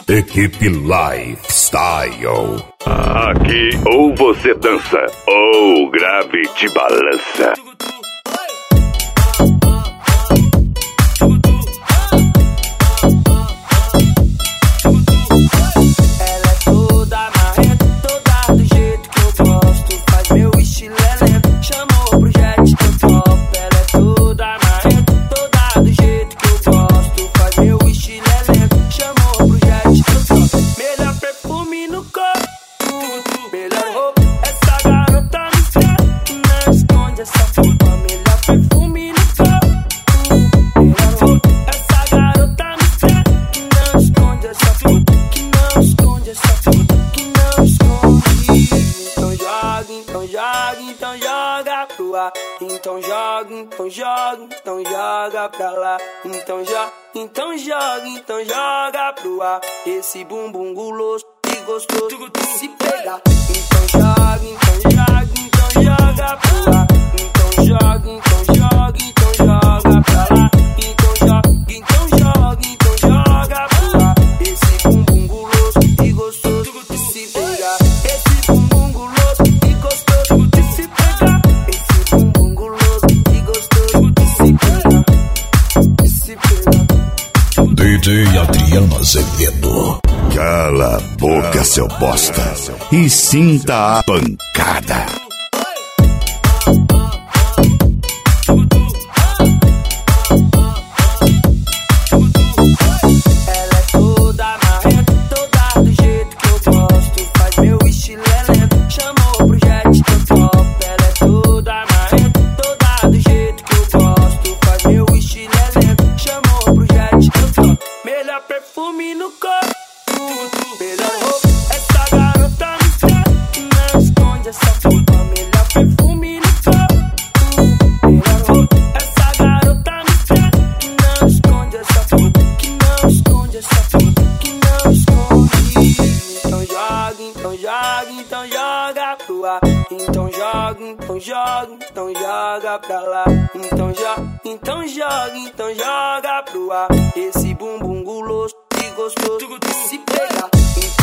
Equipe Lifestyle. Aqui ou você dança ou o grave te balança. Então joga pro ar. Então joga pra lá. Então joga pro ar. Esse bumbum guloso e gostoso de se pegar. Então joga pro ar. Então joga pra lá. Então joga pro ar. Esse bumbum guloso e gostoso de se pegar. Esse bumbum guloso e gostoso de se pegar. Esse bumbum guloso e gostoso de se pegar. De se pegar. DJ Adriano Azevedo. Cala a boca, seu bosta, e sinta a pancada. Perfume no corpo, melhor roupa. Essa garota me quer, não esconde essa foto. Melhor perfume no corpo, melhor roupa. Essa garota me quer, não esconde essa foto. Que não esconde essa foto, que não esconde. Então joga pro ar. Então joga pra lá. Então joga pro ar. Esse bumbum guloso e gostoso de se pegar.